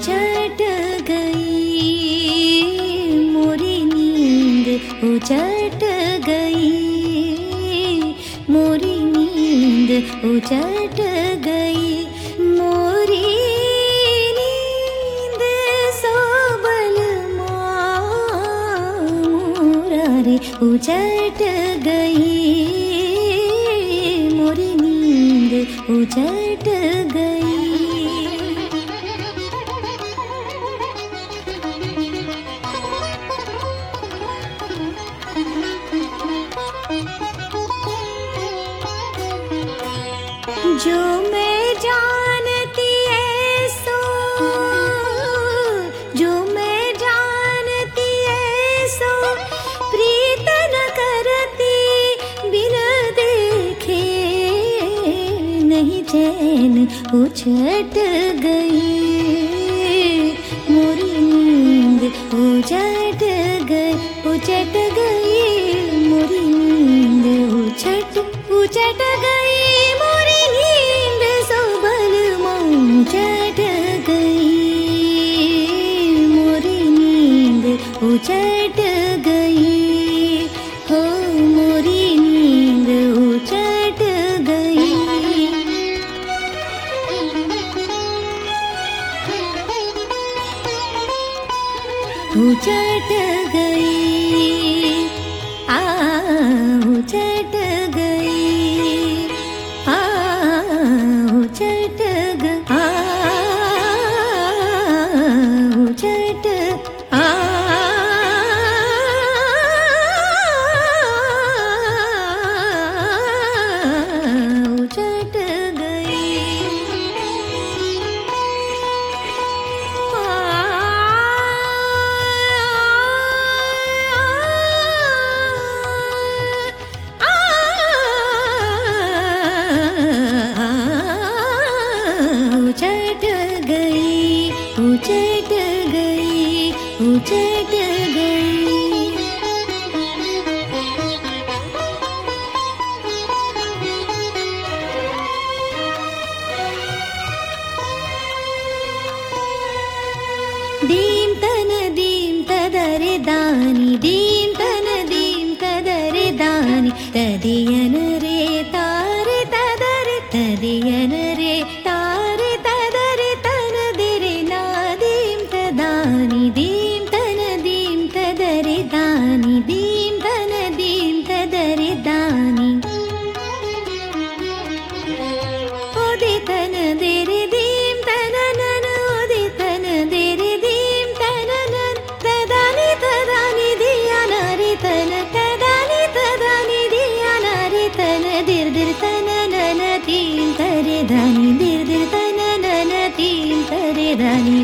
उचट गई मोरी नींद, उचट गई मोरी नींद, उचट गई मोरी नींद। सोबल मोरा रे उचट गई मोरी नींद, उचट गई। जो मैं जानती ऐसो, जो मैं जानती ऐसो, प्रीत न करती बिन देखे नहीं चैन। उचट गई मोरी नींद, उचट गई, उचट गई मोरी नींद, उचट गई मोरी नींद। सोबल उचट गई मोरी नींद, उचट गई हो मोरी नींद, उचट गई। उचट गई उचट गई उचट उचट उचट गई। उचट गई, उचट गई, उचट गई। दीम तदरे दानी, दीम तदरे दानी। तदियन रे तारे तदरे, तदियन रे तारे तदरे तन दिरे ना। दीम तदानी, दीम तदरे दानी, दीम तदरे दानी। ओदे तन देरे दीम तननन, ओदे तन देरे दीम तननन। तदानी तदानी दिया नारे तन, तदानी तदानी दिया नारे तन। दिर दिर तननन तीन तरे दानी, दिर दिर तननन तीन तरे दानी।